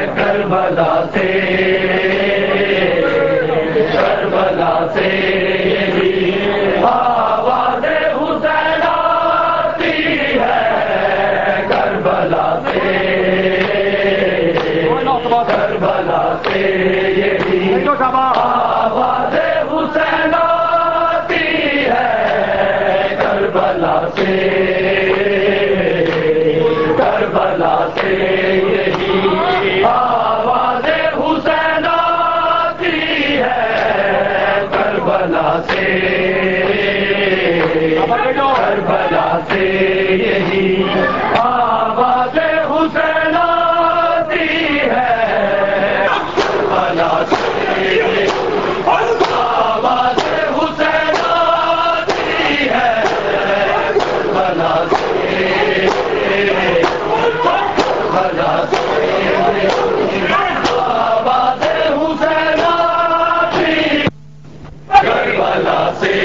کربلا سے آواز حسین آتی ہے، کربلا سے یہی آواز حسین آتی ہے، کربلا سے یہی آواز حسین آتی ہے، کربلا سے یہی آواز حسین آتی ہے، کربلا سے آواز حسین آتی ہے، کربلا سے آواز حسین آتی، کربلا سے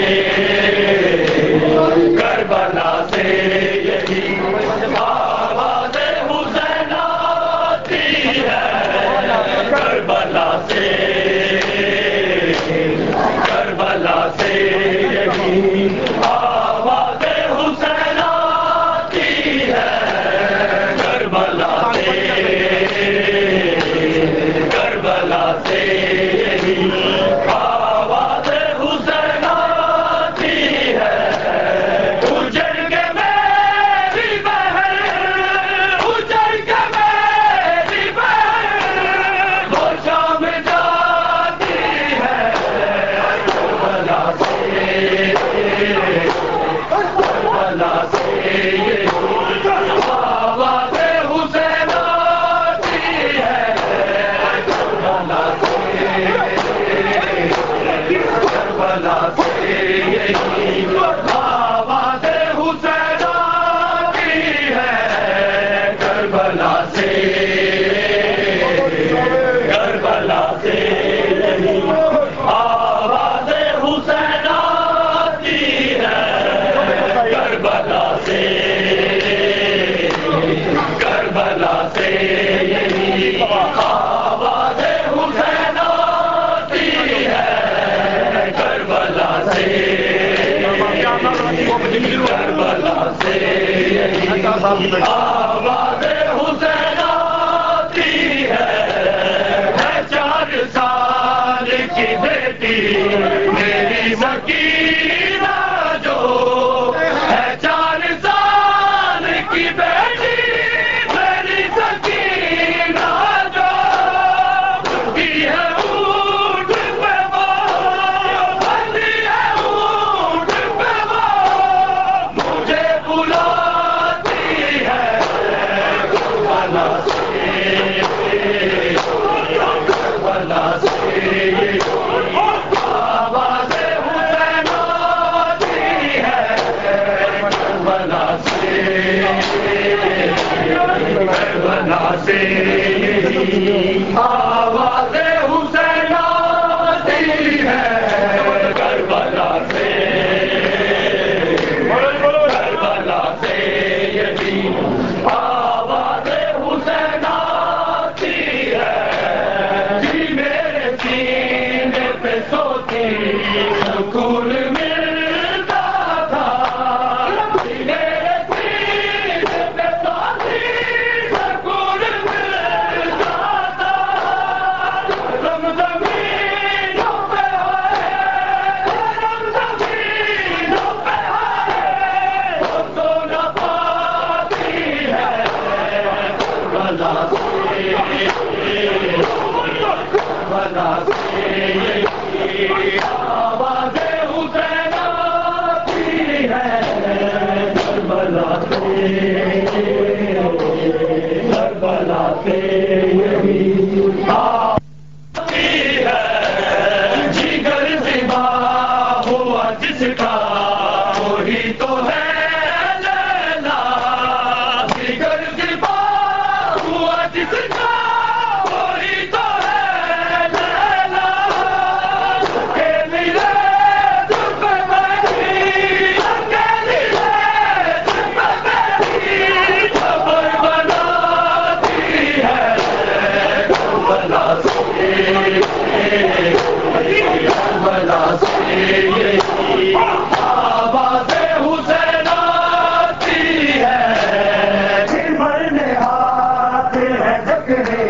یہی آواز حسین آتی ہے، کربلا سے یہی آواز حسین آتی ہے، کربلا سے یہی آواز حسین آتی ہے، اجڑ کے میری بہن، اجڑ کے میری بہن، وہ شام جاتی ہے، کربلا سے یہی آواز حسین آتی ہے، کربلا سے یہی آواز حسین آتی ہے، کربلا سے یہی آواز حسین آتی ہے، کربلا سے یہی آواز حسین آتی ہے، کربلا سے یہی آواز حسین آتی ہے، 4 سال کی بیٹی میری سکینہ جو ہے، 4 سال کی بیٹی میری سکینہ جو بندی ہے اونٹ پہ وہ، بندی ہے اونٹ پہ وہ، مجھے بلاتی ہے، کربلا سے آواز حسین آتی ہے، کربلا سے یہی آواز حسین آتی ہے، کربلا سے یہی آواز حسین آتی ہے، جی میرے سینے پہ سوتی سکون ملتا تھا، جی میرے سینے پہ سوتی سکون ملتا تھا، زمینوں پہ زمینوں پہ تو نہ پاتی ہے، کربلا سے آواز حسین آتی ہے، کربلا سے یہی آتی ہے، جگر زندہ ہوا جس کا وہی تو ہے لیلا، جگر زندہ ہوا جس کا وہی تو ہے لیلا، اکیلی ہے دل پہ میری، اکیلی ہے دل پہ میری، خبر بناتی ہے، کربلا سے یہی آواز حسین آتی ہے، مرنے ہاتھ ہے جگرے